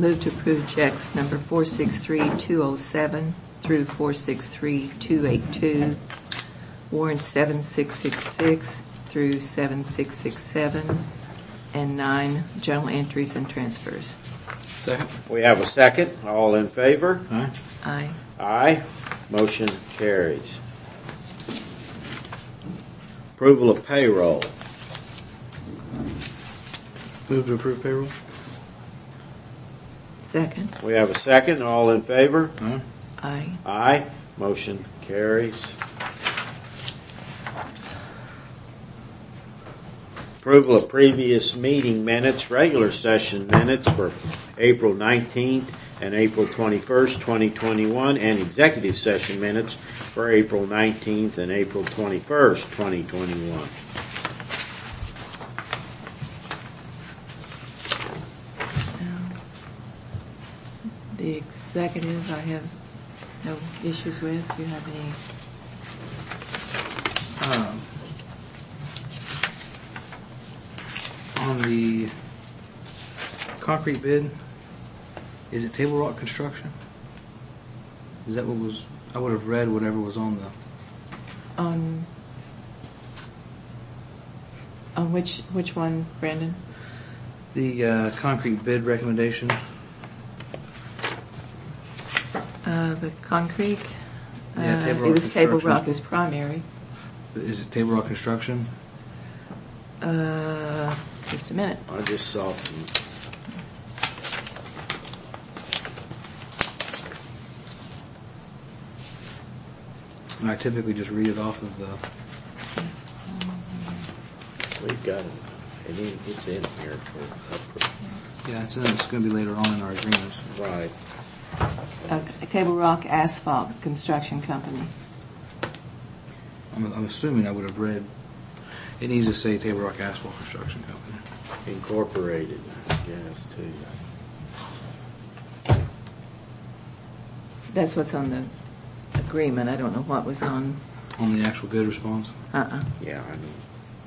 Move to approve checks number 463207 through 463282, warrants 7666 through 7667, and 9 journal entries and transfers. Second. We have a second. All in favor? Aye. Aye. Aye. Motion carries. Approval of payroll. Move to approve payroll. Second. We have a second. All in favor? Aye. Aye. Aye. Motion carries. Approval of previous meeting minutes, regular session minutes for April 19th and April 21st, 2021, and executive session minutes for April 19th and April 21st, 2021. The executive I have no issues with. Do you have any? On the concrete bid, is it Table Rock Construction? Is that what was? I would have read whatever was on the. On which one, Brandon? The concrete bid recommendation. The concrete. Yeah, Table Rock it was Table Construction. Rock as primary. Is it Table Rock Construction? Just a minute. I just saw some. I typically just read it off of the. We've got it. It's in here for Yeah, it's going to be later on in our agreements. right. Table Rock Asphalt Construction Company. I'm assuming I would have read. It needs to say Table Rock Asphalt Construction Company. Incorporated, yes, too. That's what's on the agreement. I don't know what was on. On the actual bid response. Yeah, I mean.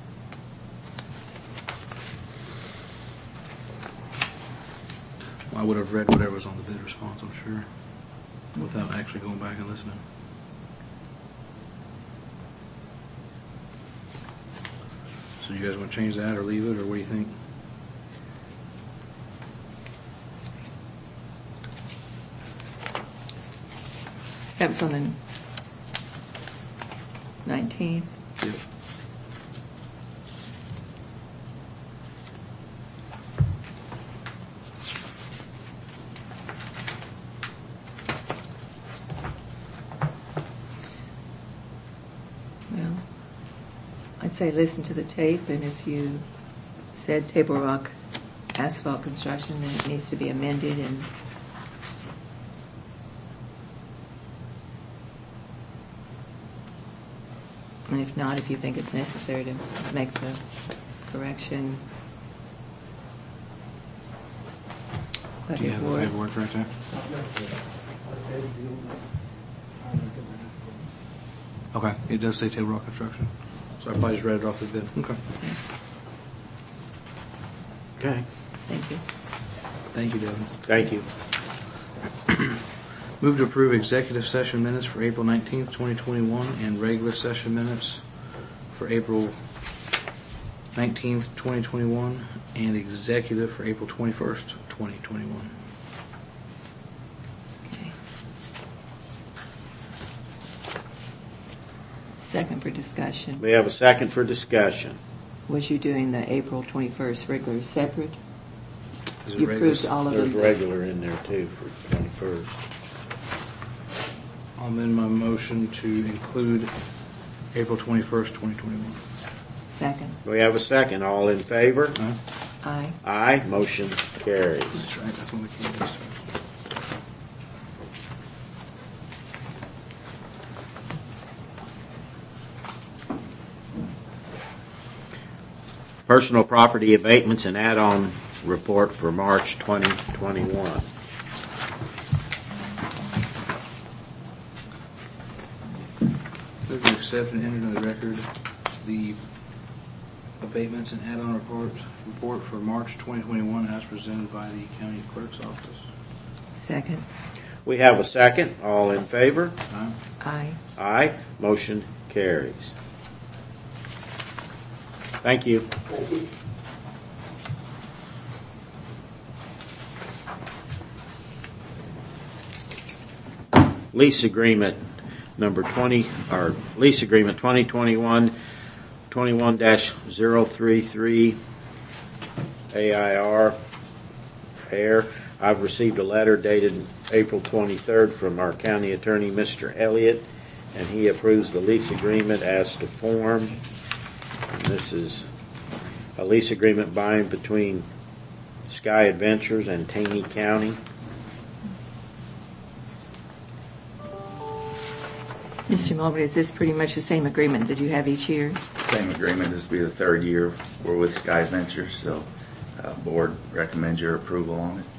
I would have read whatever was on the bid response, I'm sure, without actually going back and listening. So you guys want to change that or leave it, or what do you think? That was on the 19th. Yep. Well, I'd say listen to the tape, and if you said Table Rock Asphalt Construction, then it needs to be amended, and if not, if you think it's necessary to make the correction. Do you have the paperwork right there? Okay, it does say Table Rock Construction. So I probably just read it off the bid. Okay. Okay. Thank you. Thank you, Devin. Thank you. Move to approve executive session minutes for April 19th, 2021, and regular session minutes for April 19th, 2021, and executive for April 21st, 2021. Okay. Second for discussion. We have a second for discussion. Was you doing the April 21st regular separate? Is it You regular? approved all of There's them. regular in there too for 21st. I'll amend my motion to include April 21st, 2021. Second. We have a second. All in favor? Aye. Aye. Aye. Motion carries. That's right. That's when we came to. Personal property abatements and add-on report for March 2021. Move to accept and enter into the record the abatements and add-on report for March 2021 as presented by the county clerk's office. Second. We have a second. All in favor? Aye. Aye. Aye. Motion carries. Thank you. Lease agreement number 20, or lease agreement 2021-21-033 AIR Air. I've received a letter dated April 23rd from our county attorney, Mr. Elliott, and he approves the lease agreement as to form. And this is a lease agreement binding between Sky Adventures and Taney County. Mr. Mulberry, is this pretty much the same agreement that you have each year? Same agreement. This will be the third year we're with Sky Ventures, so board recommends your approval on it.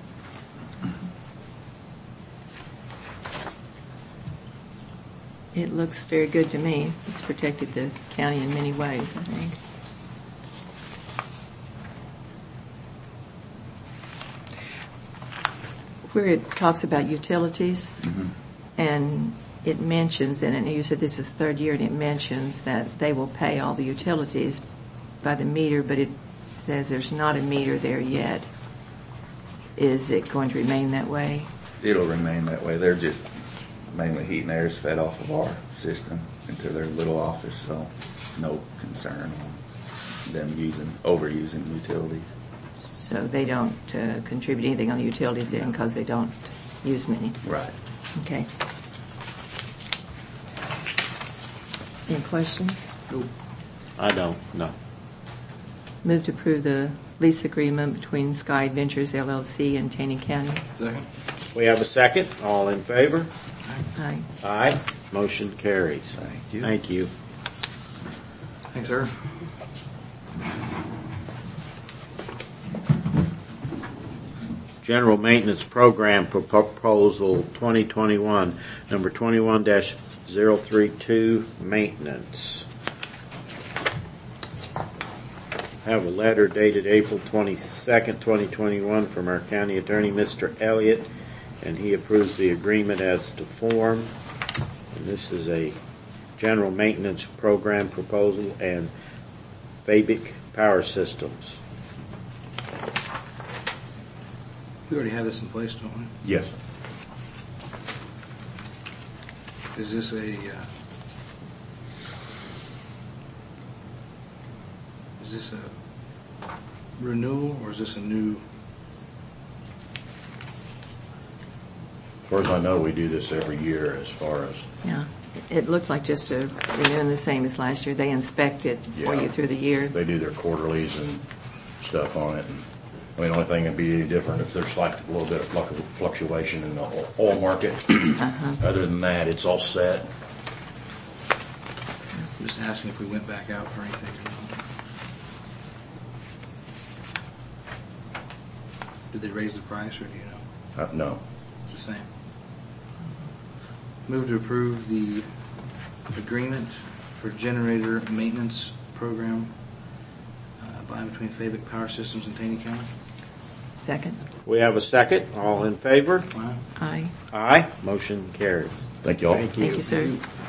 It looks very good to me. It's protected the county in many ways, I think. Where it talks about utilities, and it mentions, and you said this is the third year, and it mentions that they will pay all the utilities by the meter, but it says there's not a meter there yet. Is it going to remain that way? It'll remain that way. They're just mainly heat and air is fed off of our system into their little office, so no concern on them overusing utilities. So they don't contribute anything on the utilities then because they don't use many? Right. Okay. Any questions? Nope. I don't, no. Move to approve the lease agreement between Sky Adventures LLC and Taney County. Second. We have a second. All in favor? Aye. Aye. Motion carries. Thank you. Thank you. Thanks, sir. General Maintenance Program Proposal 2021, number 21-032, Maintenance. Have a letter dated April 22nd, 2021 from our county attorney, Mr. Elliott, and he approves the agreement as to form. And this is a general maintenance program proposal and Fabic Power Systems. We already have this in place, don't we? Yes. Is this a renewal or is this a new? As far as I know, we do this every year as far as, Yeah. It looked like just renewing the same as last year. They inspect it for Yeah. you through the year. they do their quarterlies and stuff on it. And, I mean, the only thing that'd be any different if there's like a little bit of fluctuation in the oil market. Other than that, it's all set. I'm just asking if we went back out for anything or not. Did they raise the price or do you know? No. It's the same. Move to approve the agreement for generator maintenance program by and between Fabic Power Systems and Taney County. Second. We have a second. All in favor? Aye. Aye. Aye. Motion carries. Thank you all. Thank you. Thank you, sir.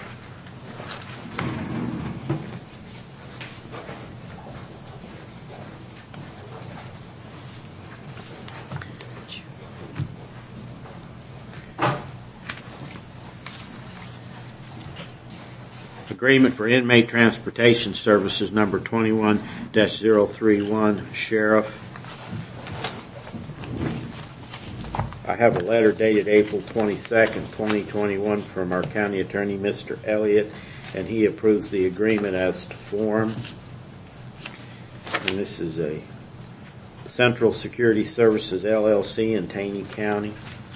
Agreement for inmate transportation services, number 21-031, Sheriff. I have a letter dated April 22nd, 2021 from our county attorney, Mr. Elliott, and he approves the agreement as to form. And this is a Central Security Services LLC in Taney County.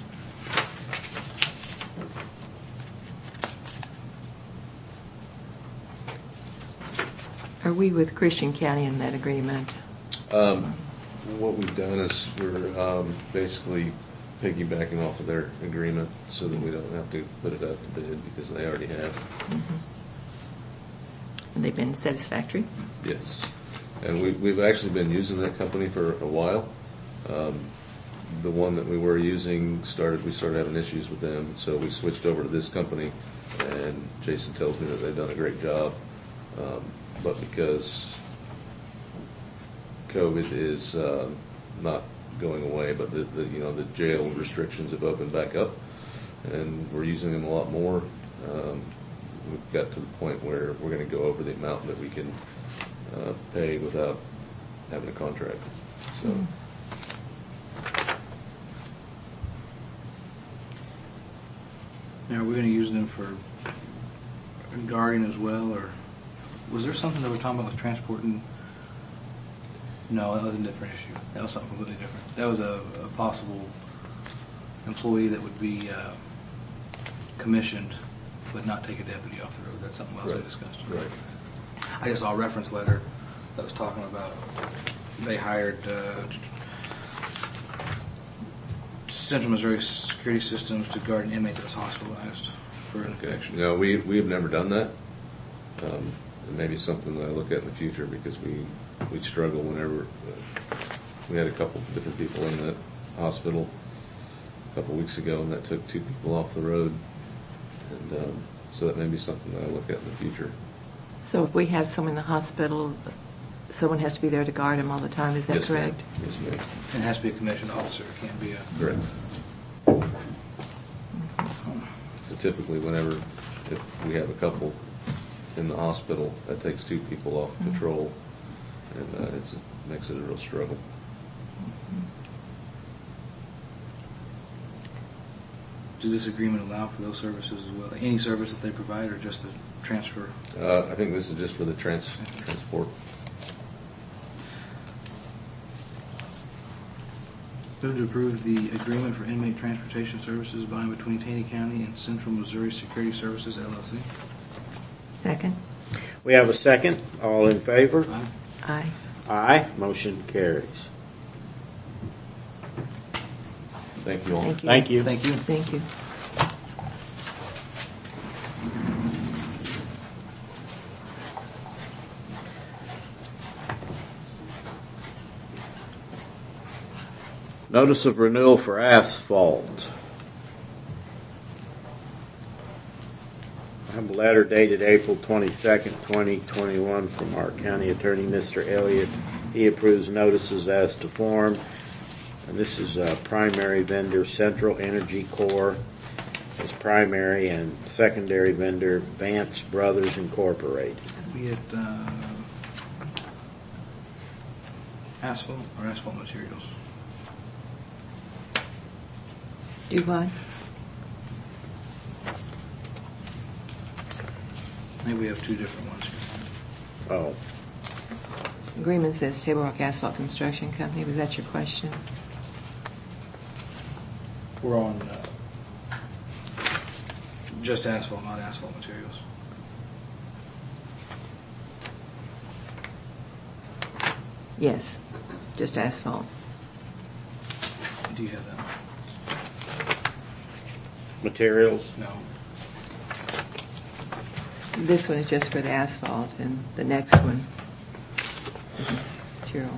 Are we with Christian County in that agreement? What we've done is we're basically piggybacking off of their agreement so that we don't have to put it out to bid because they already have. And they've been satisfactory? Yes. And we've actually been using that company for a while. The one that we were using we started having issues with them, so we switched over to this company, and Jason tells me that they've done a great job. But because COVID is not going away, but the jail restrictions have opened back up, and we're using them a lot more. We've got to the point where we're going to go over the amount that we can pay without having a contract. So. Now, are we going to use them for guarding as well, or was there something that we're talking about with transporting? No, that was a different issue. That was something completely different. That was a possible employee that would be commissioned but not take a deputy off the road. That's something else we discussed. Right. I just saw a reference letter that was talking about they hired Central Missouri Security Systems to guard an inmate that was hospitalized for an infection. No, we have never done that. It may be something that I look at in the future because we struggle whenever we had a couple of different people in that hospital a couple of weeks ago, and that took 2 people off the road. And so that may be something that I look at in the future. So if we have someone in the hospital, someone has to be there to guard him all the time, is that Yes, ma'am. correct? Yes, ma'am. It has to be a commissioned officer. It can't be a... Correct. So typically if we have a couple in the hospital, that takes 2 people off patrol, and it makes it a real struggle. Does this agreement allow for those services as well? Any service that they provide, or just a transfer? I think this is just for the transport. Move to approve the agreement for inmate transportation services by and between Taney County and Central Missouri Security Services, LLC. Second? We have a second. All in favor? Aye. Aye. Aye. Motion carries. Thank you all. Thank you. Thank you. Thank you. Thank you. Notice of renewal for asphalt. I have a letter dated April 22nd, 2021 from our county attorney, Mr. Elliott. He approves notices as to form. And this is primary vendor Central Energy Corps as primary, and secondary vendor Vance Brothers Incorporated. Be it asphalt or asphalt materials. Do what? Maybe we have 2 different ones. Oh, Agreement says Table Rock Asphalt Construction Company. Was that your question? We're on just asphalt, not asphalt materials. Yes, just asphalt. Do you have that? materials. No. This one is just for the asphalt, and the next one is material.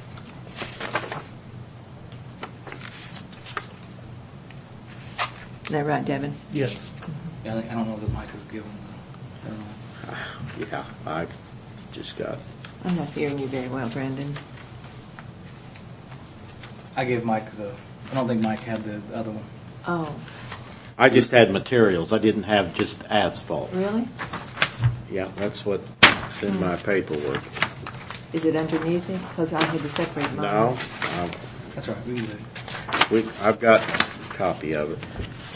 Is that right, Devin? Yes. Yeah, I don't know that Mike was given. I don't know. Yeah, I just got. I'm not hearing you very well, Brandon. I gave Mike I don't think Mike had the other one. Oh, I just had materials. I didn't have just asphalt. really? Yeah, that's what's in my paperwork. Is it underneath it? Because I had to separate mine. No, That's all right. We can do it. I've got a copy of it.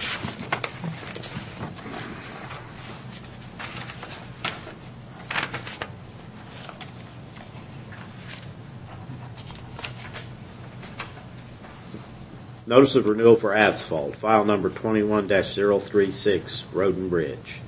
Notice of renewal for asphalt, file number 21-036, Road and Bridge.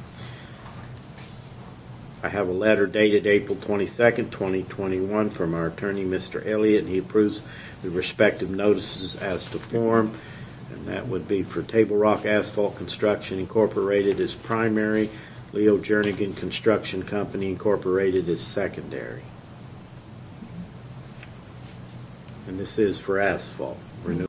I have a letter dated April 22nd, 2021 from our attorney, Mr. Elliott, and he approves the respective notices as to form, and that would be for Table Rock Asphalt Construction Incorporated as primary, Leo Jernigan Construction Company Incorporated as secondary. And this is for asphalt. Renew